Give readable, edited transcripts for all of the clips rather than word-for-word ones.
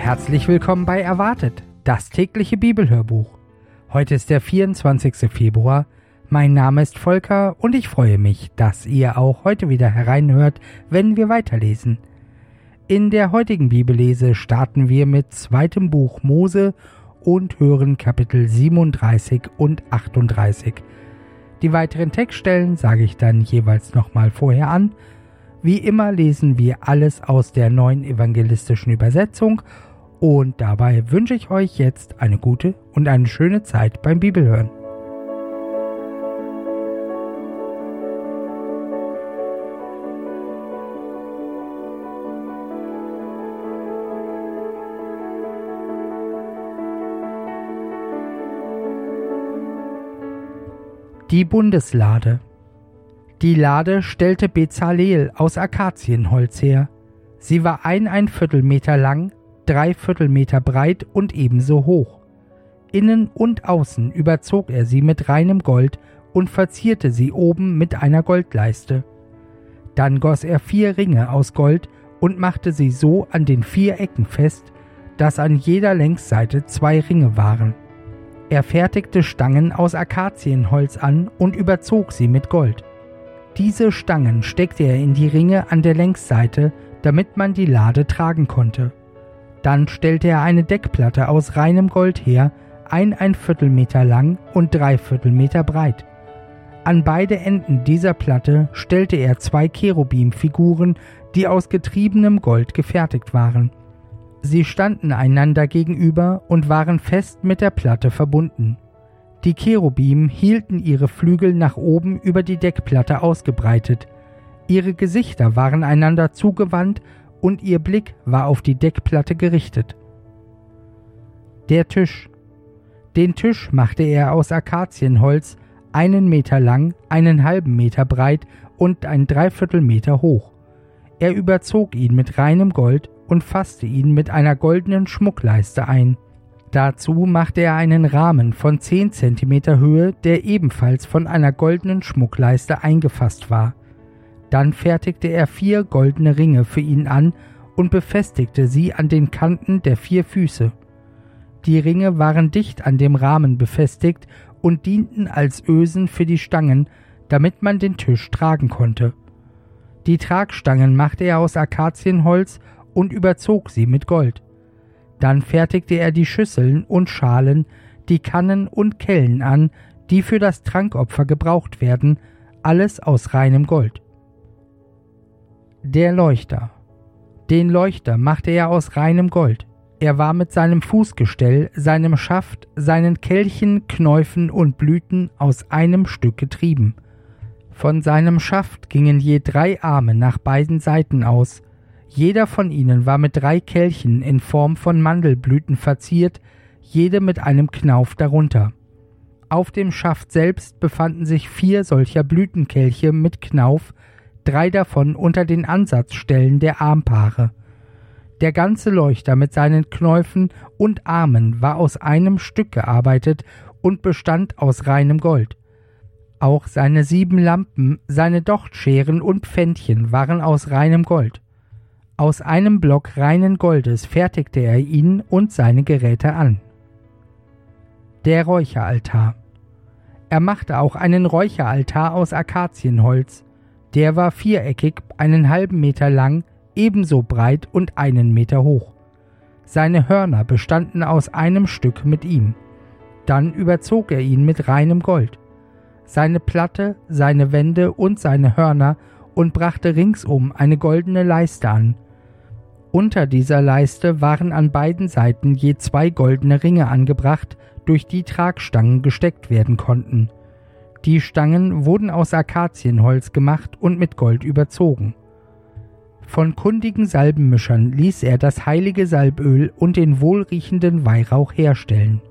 Herzlich willkommen bei Erwartet, das tägliche Bibelhörbuch. Heute ist der 24. Februar. Mein Name ist Volker und ich freue mich, dass ihr auch heute wieder hereinhört, wenn wir weiterlesen. In der heutigen Bibellese starten wir mit 2. Buch Mose und hören Kapitel 37 und 38. Die weiteren Textstellen sage ich dann jeweils nochmal vorher an. Wie immer lesen wir alles aus der neuen evangelistischen Übersetzung und dabei wünsche ich euch jetzt eine gute und eine schöne Zeit beim Bibelhören. Die Bundeslade. Die Lade stellte Bezaleel aus Akazienholz her. Sie war 1,25 Meter lang, 3/4 Meter breit und ebenso hoch. Innen und außen überzog er sie mit reinem Gold und verzierte sie oben mit einer Goldleiste. Dann goss er 4 Ringe aus Gold und machte sie so an den 4 Ecken fest, dass an jeder Längsseite 2 Ringe waren. Er fertigte Stangen aus Akazienholz an und überzog sie mit Gold. Diese Stangen steckte er in die Ringe an der Längsseite, damit man die Lade tragen konnte. Dann stellte er eine Deckplatte aus reinem Gold her, 1,25 Meter lang und 3/4 Meter breit. An beide Enden dieser Platte stellte er 2 Cherubimfiguren, die aus getriebenem Gold gefertigt waren. Sie standen einander gegenüber und waren fest mit der Platte verbunden. Die Cherubim hielten ihre Flügel nach oben über die Deckplatte ausgebreitet. Ihre Gesichter waren einander zugewandt und ihr Blick war auf die Deckplatte gerichtet. Der Tisch. Den Tisch machte er aus Akazienholz, 1 Meter lang, 1,5 Meter breit und 3/4 Meter hoch. Er überzog ihn mit reinem Gold und fasste ihn mit einer goldenen Schmuckleiste ein. Dazu machte er einen Rahmen von 10 Zentimeter Höhe, der ebenfalls von einer goldenen Schmuckleiste eingefasst war. Dann fertigte er 4 goldene Ringe für ihn an und befestigte sie an den Kanten der 4 Füße. Die Ringe waren dicht an dem Rahmen befestigt und dienten als Ösen für die Stangen, damit man den Tisch tragen konnte. Die Tragstangen machte er aus Akazienholz und überzog sie mit Gold. Dann fertigte er die Schüsseln und Schalen, die Kannen und Kellen an, die für das Trankopfer gebraucht werden, alles aus reinem Gold. Der Leuchter. Den Leuchter machte er aus reinem Gold. Er war mit seinem Fußgestell, seinem Schaft, seinen Kelchen, Knäufen und Blüten aus einem Stück getrieben. Von seinem Schaft gingen je 3 Arme nach beiden Seiten aus. Jeder von ihnen war mit 3 Kelchen in Form von Mandelblüten verziert, jede mit einem Knauf darunter. Auf dem Schaft selbst befanden sich 4 solcher Blütenkelche mit Knauf, 3 davon unter den Ansatzstellen der Armpaare. Der ganze Leuchter mit seinen Knäufen und Armen war aus einem Stück gearbeitet und bestand aus reinem Gold. Auch seine 7 Lampen, seine Dochtscheren und Pfändchen waren aus reinem Gold. Aus einem Block reinen Goldes fertigte er ihn und seine Geräte an. Der Räucheraltar. Er machte auch einen Räucheraltar aus Akazienholz. Der war viereckig, 1,5 Meter lang, ebenso breit und 1 Meter hoch. Seine Hörner bestanden aus einem Stück mit ihm. Dann überzog er ihn mit reinem Gold. Seine Platte, seine Wände und seine Hörner und brachte ringsum eine goldene Leiste an. Unter dieser Leiste waren an beiden Seiten je 2 goldene Ringe angebracht, durch die Tragstangen gesteckt werden konnten. Die Stangen wurden aus Akazienholz gemacht und mit Gold überzogen. Von kundigen Salbenmischern ließ er das heilige Salböl und den wohlriechenden Weihrauch herstellen.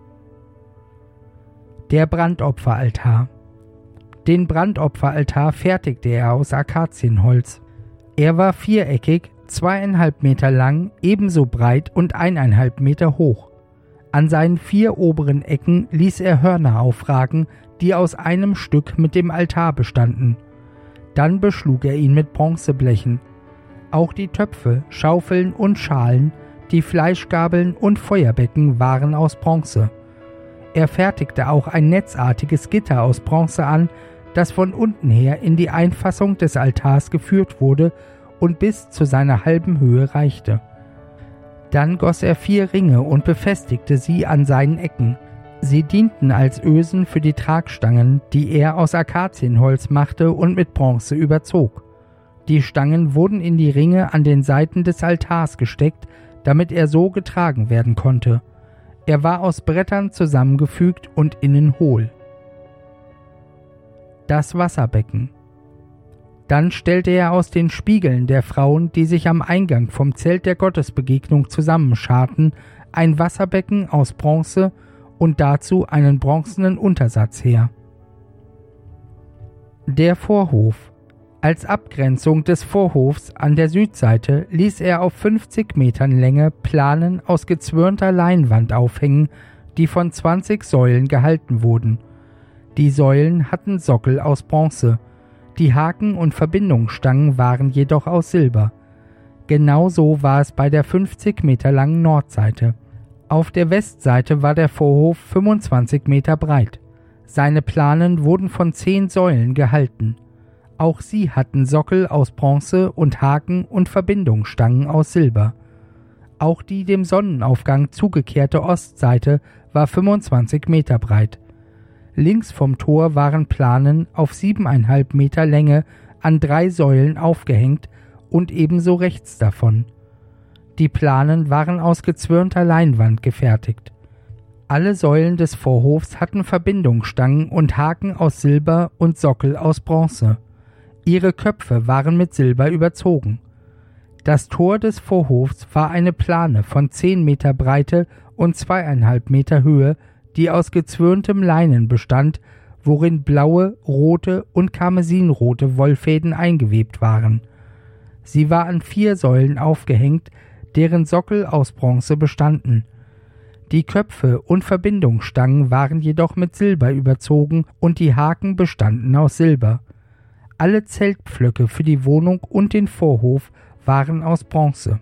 Der Brandopferaltar. Den Brandopferaltar fertigte er aus Akazienholz. Er war viereckig, 2,5 Meter lang, ebenso breit und 1,5 Meter hoch. An seinen 4 oberen Ecken ließ er Hörner aufragen, die aus einem Stück mit dem Altar bestanden. Dann beschlug er ihn mit Bronzeblechen. Auch die Töpfe, Schaufeln und Schalen, die Fleischgabeln und Feuerbecken waren aus Bronze. Er fertigte auch ein netzartiges Gitter aus Bronze an, das von unten her in die Einfassung des Altars geführt wurde und bis zu seiner halben Höhe reichte. Dann goss er 4 Ringe und befestigte sie an seinen Ecken. Sie dienten als Ösen für die Tragstangen, die er aus Akazienholz machte und mit Bronze überzog. Die Stangen wurden in die Ringe an den Seiten des Altars gesteckt, damit er so getragen werden konnte. Er war aus Brettern zusammengefügt und innen hohl. Das Wasserbecken. Dann stellte er aus den Spiegeln der Frauen, die sich am Eingang vom Zelt der Gottesbegegnung zusammenscharten, ein Wasserbecken aus Bronze und dazu einen bronzenen Untersatz her. Der Vorhof. Als Abgrenzung des Vorhofs an der Südseite ließ er auf 50 Metern Länge Planen aus gezwirnter Leinwand aufhängen, die von 20 Säulen gehalten wurden. Die Säulen hatten Sockel aus Bronze, die Haken und Verbindungsstangen waren jedoch aus Silber. Genauso war es bei der 50 Meter langen Nordseite. Auf der Westseite war der Vorhof 25 Meter breit. Seine Planen wurden von 10 Säulen gehalten. Auch sie hatten Sockel aus Bronze und Haken und Verbindungsstangen aus Silber. Auch die dem Sonnenaufgang zugekehrte Ostseite war 25 Meter breit. Links vom Tor waren Planen auf 7,5 Meter Länge an 3 Säulen aufgehängt und ebenso rechts davon. Die Planen waren aus gezwirnter Leinwand gefertigt. Alle Säulen des Vorhofs hatten Verbindungsstangen und Haken aus Silber und Sockel aus Bronze. Ihre Köpfe waren mit Silber überzogen. Das Tor des Vorhofs war eine Plane von 10 Meter Breite und 2,5 Meter Höhe, die aus gezwirntem Leinen bestand, worin blaue, rote und karmesinrote Wollfäden eingewebt waren. Sie war an 4 Säulen aufgehängt, deren Sockel aus Bronze bestanden. Die Köpfe und Verbindungsstangen waren jedoch mit Silber überzogen und die Haken bestanden aus Silber. Alle Zeltpflöcke für die Wohnung und den Vorhof waren aus Bronze.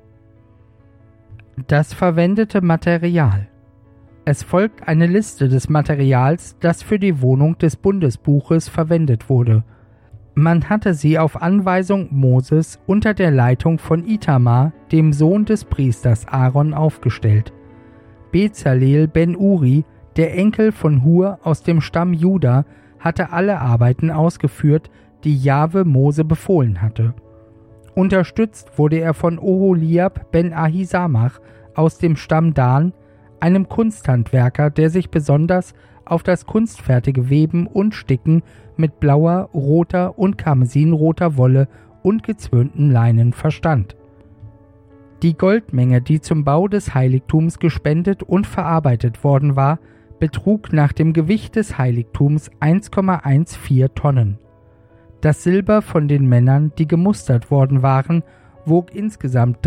Das verwendete Material. Es folgt eine Liste des Materials, das für die Wohnung des Bundesbuches verwendet wurde. Man hatte sie auf Anweisung Moses unter der Leitung von Itamar, dem Sohn des Priesters Aaron, aufgestellt. Bezalel ben Uri, der Enkel von Hur aus dem Stamm Juda, hatte alle Arbeiten ausgeführt, die Jahwe Mose befohlen hatte. Unterstützt wurde er von Oholiab ben Ahisamach aus dem Stamm Dan, einem Kunsthandwerker, der sich besonders auf das kunstfertige Weben und Sticken mit blauer, roter und karmesinroter Wolle und gezwirnten Leinen verstand. Die Goldmenge, die zum Bau des Heiligtums gespendet und verarbeitet worden war, betrug nach dem Gewicht des Heiligtums 1,14 Tonnen. Das Silber von den Männern, die gemustert worden waren, wog insgesamt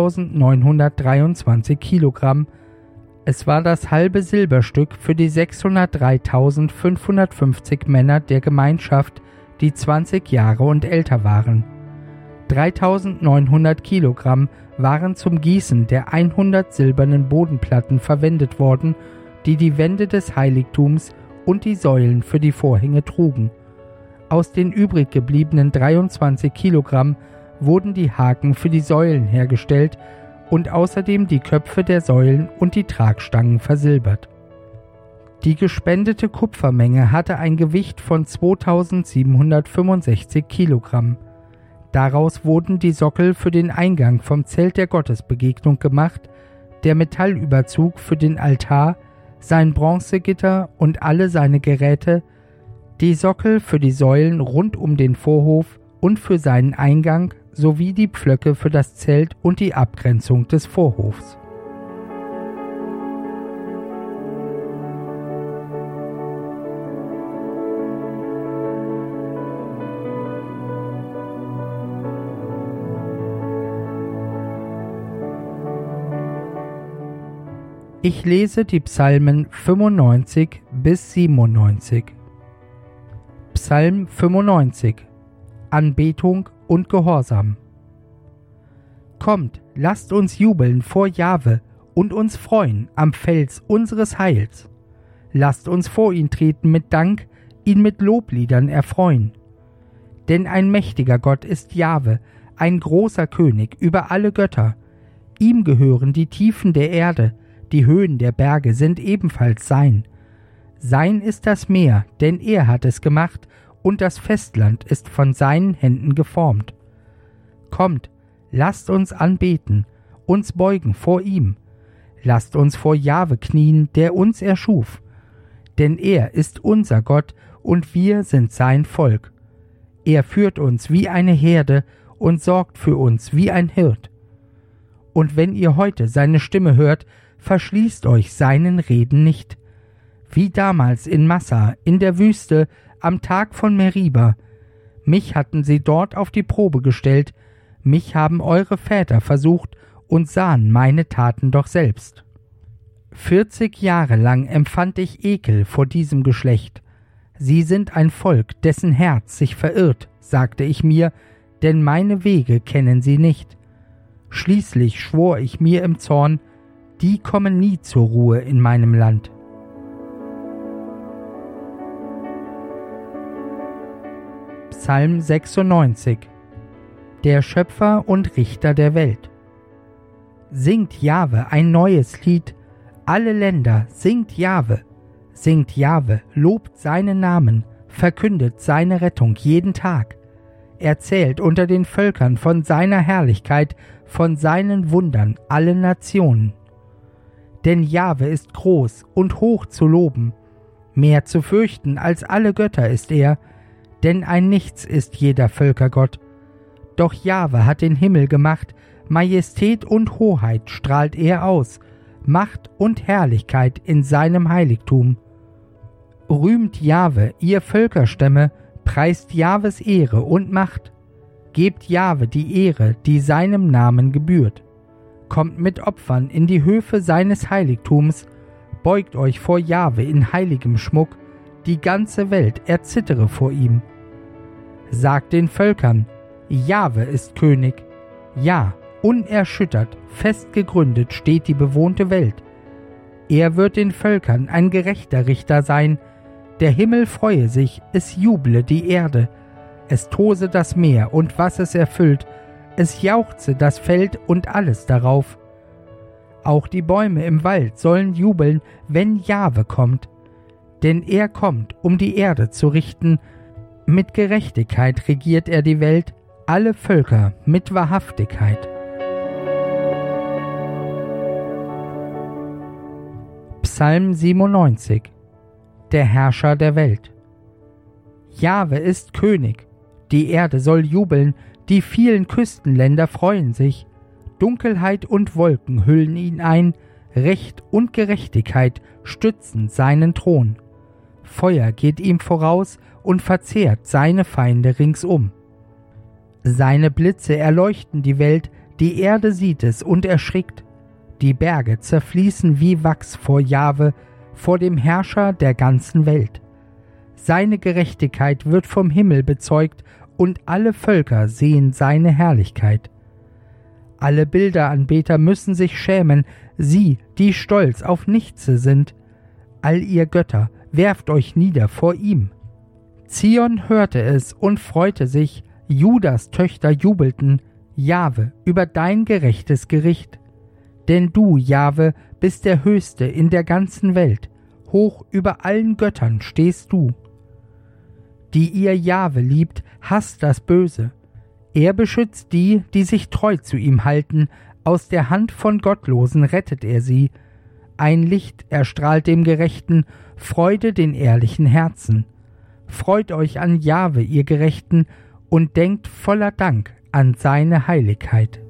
3.923 Kilogramm. Es war das halbe Silberstück für die 603.550 Männer der Gemeinschaft, die 20 Jahre und älter waren. 3.900 Kilogramm waren zum Gießen der 100 silbernen Bodenplatten verwendet worden, die die Wände des Heiligtums und die Säulen für die Vorhänge trugen. Aus den übrig gebliebenen 23 Kilogramm wurden die Haken für die Säulen hergestellt und außerdem die Köpfe der Säulen und die Tragstangen versilbert. Die gespendete Kupfermenge hatte ein Gewicht von 2765 Kilogramm. Daraus wurden die Sockel für den Eingang vom Zelt der Gottesbegegnung gemacht, der Metallüberzug für den Altar, sein Bronzegitter und alle seine Geräte, die Sockel für die Säulen rund um den Vorhof und für seinen Eingang sowie die Pflöcke für das Zelt und die Abgrenzung des Vorhofs. Ich lese die Psalmen 95 bis 97. Psalm 95. Anbetung und Gehorsam. Kommt, lasst uns jubeln vor Jahwe und uns freuen am Fels unseres Heils. Lasst uns vor ihn treten mit Dank, ihn mit Lobliedern erfreuen. Denn ein mächtiger Gott ist Jahwe, ein großer König über alle Götter. Ihm gehören die Tiefen der Erde, die Höhen der Berge sind ebenfalls sein. Sein ist das Meer, denn er hat es gemacht, und das Festland ist von seinen Händen geformt. Kommt, lasst uns anbeten, uns beugen vor ihm. Lasst uns vor Jahwe knien, der uns erschuf. Denn er ist unser Gott, und wir sind sein Volk. Er führt uns wie eine Herde und sorgt für uns wie ein Hirt. Und wenn ihr heute seine Stimme hört, verschließt euch seinen Reden nicht. Wie damals in Massa, in der Wüste, am Tag von Meriba. Mich hatten sie dort auf die Probe gestellt, mich haben eure Väter versucht und sahen meine Taten doch selbst. 40 Jahre lang empfand ich Ekel vor diesem Geschlecht. Sie sind ein Volk, dessen Herz sich verirrt, sagte ich mir, denn meine Wege kennen sie nicht. Schließlich schwor ich mir im Zorn, die kommen nie zur Ruhe in meinem Land. Psalm 96. Der Schöpfer und Richter der Welt. Singt Jahwe ein neues Lied, alle Länder, singt Jahwe, lobt seinen Namen, verkündet seine Rettung jeden Tag. Erzählt unter den Völkern von seiner Herrlichkeit, von seinen Wundern allen Nationen. Denn Jahwe ist groß und hoch zu loben, mehr zu fürchten als alle Götter ist er, denn ein Nichts ist jeder Völkergott. Doch Jahwe hat den Himmel gemacht, Majestät und Hoheit strahlt er aus, Macht und Herrlichkeit in seinem Heiligtum. Rühmt Jahwe, ihr Völkerstämme, preist Jahwes Ehre und Macht. Gebt Jahwe die Ehre, die seinem Namen gebührt. Kommt mit Opfern in die Höfe seines Heiligtums, beugt euch vor Jahwe in heiligem Schmuck, die ganze Welt erzittere vor ihm. Sagt den Völkern, Jahwe ist König. Ja, unerschüttert, fest gegründet steht die bewohnte Welt. Er wird den Völkern ein gerechter Richter sein. Der Himmel freue sich, es juble die Erde. Es tose das Meer und was es erfüllt. Es jauchze das Feld und alles darauf. Auch die Bäume im Wald sollen jubeln, wenn Jahwe kommt. Denn er kommt, um die Erde zu richten. Mit Gerechtigkeit regiert er die Welt, alle Völker mit Wahrhaftigkeit. Psalm 97. Der Herrscher der Welt. Jahwe ist König, die Erde soll jubeln, die vielen Küstenländer freuen sich. Dunkelheit und Wolken hüllen ihn ein, Recht und Gerechtigkeit stützen seinen Thron. Feuer geht ihm voraus und verzehrt seine Feinde ringsum. Seine Blitze erleuchten die Welt, die Erde sieht es und erschrickt. Die Berge zerfließen wie Wachs vor Jahwe, vor dem Herrscher der ganzen Welt. Seine Gerechtigkeit wird vom Himmel bezeugt und alle Völker sehen seine Herrlichkeit. Alle Bilderanbeter müssen sich schämen, sie, die stolz auf nichts sind. All ihr Götter, werft euch nieder vor ihm. Zion hörte es und freute sich, Judas Töchter jubelten, Jahwe, über dein gerechtes Gericht. Denn du, Jahwe, bist der Höchste in der ganzen Welt, hoch über allen Göttern stehst du. Die ihr Jahwe liebt, hasst das Böse. Er beschützt die, die sich treu zu ihm halten, aus der Hand von Gottlosen rettet er sie. Ein Licht erstrahlt dem Gerechten, Freude den ehrlichen Herzen. Freut euch an Jahwe, ihr Gerechten, und denkt voller Dank an seine Heiligkeit.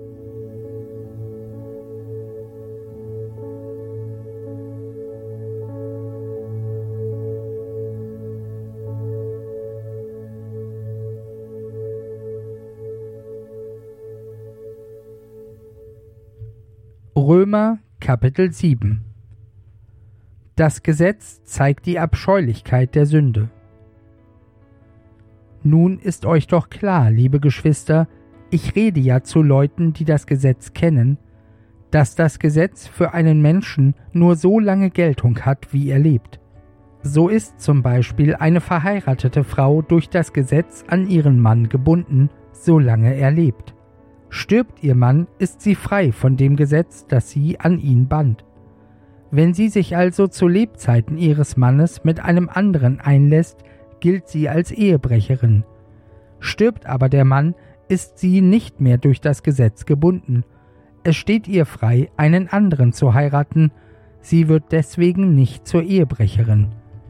Römer Kapitel 7. Das Gesetz zeigt die Abscheulichkeit der Sünde. Nun ist euch doch klar, liebe Geschwister, Ich rede ja zu Leuten, die das Gesetz kennen, dass das Gesetz für einen Menschen nur so lange Geltung hat, wie er lebt. So ist zum Beispiel eine verheiratete Frau durch das Gesetz an ihren Mann gebunden, solange er lebt. Stirbt ihr Mann, ist sie frei von dem Gesetz, das sie an ihn band. Wenn sie sich also zu Lebzeiten ihres Mannes mit einem anderen einlässt, gilt sie als Ehebrecherin. Stirbt aber der Mann, ist sie nicht mehr durch das Gesetz gebunden. Es steht ihr frei, einen anderen zu heiraten, sie wird deswegen nicht zur Ehebrecherin.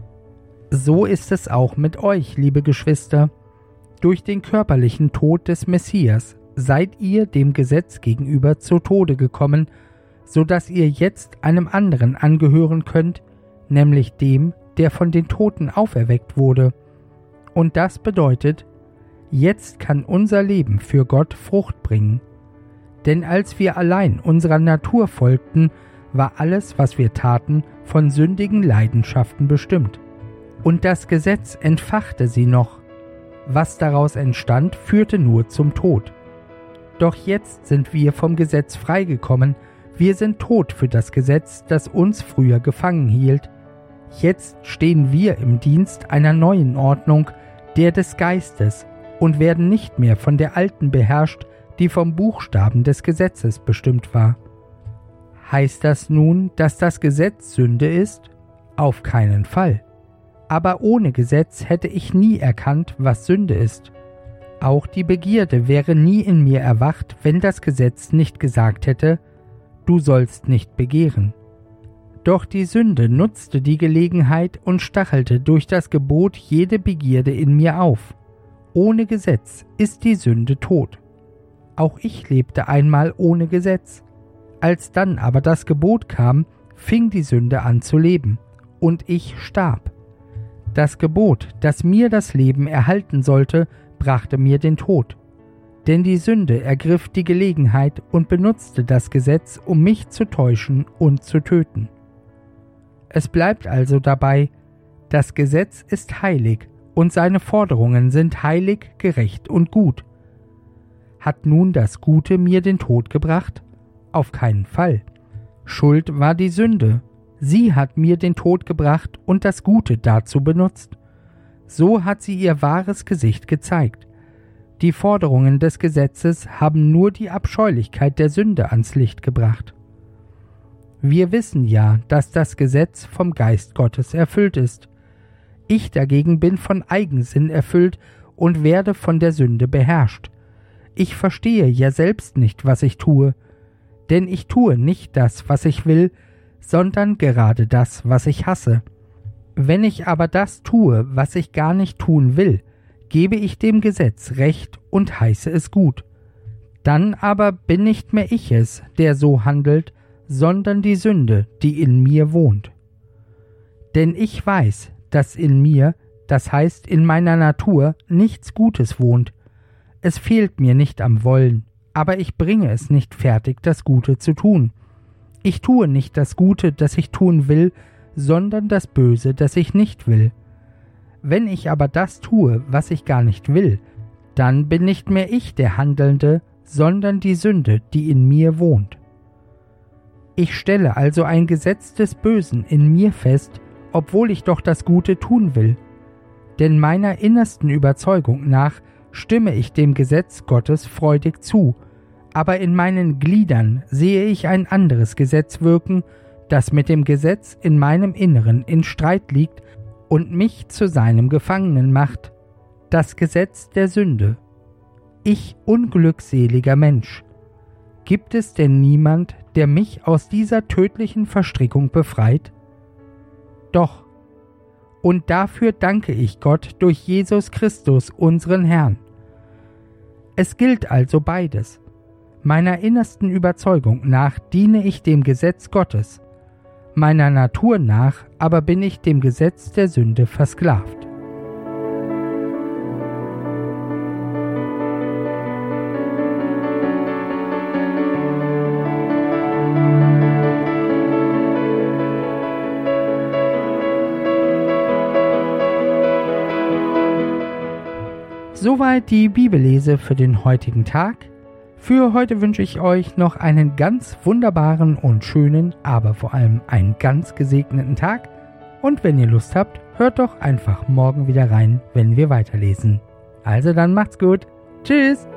So ist es auch mit euch, liebe Geschwister. Durch den körperlichen Tod des Messias seid ihr dem Gesetz gegenüber zu Tode gekommen, so dass ihr jetzt einem anderen angehören könnt, nämlich dem, der von den Toten auferweckt wurde. Und das bedeutet, jetzt kann unser Leben für Gott Frucht bringen. Denn als wir allein unserer Natur folgten, war alles, was wir taten, von sündigen Leidenschaften bestimmt. Und das Gesetz entfachte sie noch. Was daraus entstand, führte nur zum Tod. Doch jetzt sind wir vom Gesetz freigekommen, wir sind tot für das Gesetz, das uns früher gefangen hielt. Jetzt stehen wir im Dienst einer neuen Ordnung, der des Geistes, und werden nicht mehr von der alten beherrscht, die vom Buchstaben des Gesetzes bestimmt war. Heißt das nun, dass das Gesetz Sünde ist? Auf keinen Fall. Aber ohne Gesetz hätte ich nie erkannt, was Sünde ist. Auch die Begierde wäre nie in mir erwacht, wenn das Gesetz nicht gesagt hätte, du sollst nicht begehren. Doch die Sünde nutzte die Gelegenheit und stachelte durch das Gebot jede Begierde in mir auf. Ohne Gesetz ist die Sünde tot. Auch ich lebte einmal ohne Gesetz. Als dann aber das Gebot kam, fing die Sünde an zu leben, und ich starb. Das Gebot, das mir das Leben erhalten sollte, brachte mir den Tod. Denn die Sünde ergriff die Gelegenheit und benutzte das Gesetz, um mich zu täuschen und zu töten. Es bleibt also dabei, das Gesetz ist heilig und seine Forderungen sind heilig, gerecht und gut. Hat nun das Gute mir den Tod gebracht? Auf keinen Fall. Schuld war die Sünde. Sie hat mir den Tod gebracht und das Gute dazu benutzt. So hat sie ihr wahres Gesicht gezeigt. Die Forderungen des Gesetzes haben nur die Abscheulichkeit der Sünde ans Licht gebracht. Wir wissen ja, dass das Gesetz vom Geist Gottes erfüllt ist. Ich dagegen bin von Eigensinn erfüllt und werde von der Sünde beherrscht. Ich verstehe ja selbst nicht, was ich tue, denn ich tue nicht das, was ich will, sondern gerade das, was ich hasse. Wenn ich aber das tue, was ich gar nicht tun will, gebe ich dem Gesetz Recht und heiße es gut. Dann aber bin nicht mehr ich es, der so handelt, sondern die Sünde, die in mir wohnt. Denn ich weiß, dass in mir, das heißt in meiner Natur, nichts Gutes wohnt. Es fehlt mir nicht am Wollen, aber ich bringe es nicht fertig, das Gute zu tun. Ich tue nicht das Gute, das ich tun will, sondern das Böse, das ich nicht will. Wenn ich aber das tue, was ich gar nicht will, dann bin nicht mehr ich der Handelnde, sondern die Sünde, die in mir wohnt. Ich stelle also ein Gesetz des Bösen in mir fest, obwohl ich doch das Gute tun will. Denn meiner innersten Überzeugung nach stimme ich dem Gesetz Gottes freudig zu, aber in meinen Gliedern sehe ich ein anderes Gesetz wirken, das mit dem Gesetz in meinem Inneren in Streit liegt und mich zu seinem Gefangenen macht, das Gesetz der Sünde. Ich unglückseliger Mensch! Gibt es denn niemand, der mich aus dieser tödlichen Verstrickung befreit? Doch, und dafür danke ich Gott durch Jesus Christus, unseren Herrn. Es gilt also beides. Meiner innersten Überzeugung nach diene ich dem Gesetz Gottes, meiner Natur nach aber bin ich dem Gesetz der Sünde versklavt. Soweit die Bibellese für den heutigen Tag. Für heute wünsche ich euch noch einen ganz wunderbaren und schönen, aber vor allem einen ganz gesegneten Tag. Und wenn ihr Lust habt, hört doch einfach morgen wieder rein, wenn wir weiterlesen. Also dann macht's gut. Tschüss!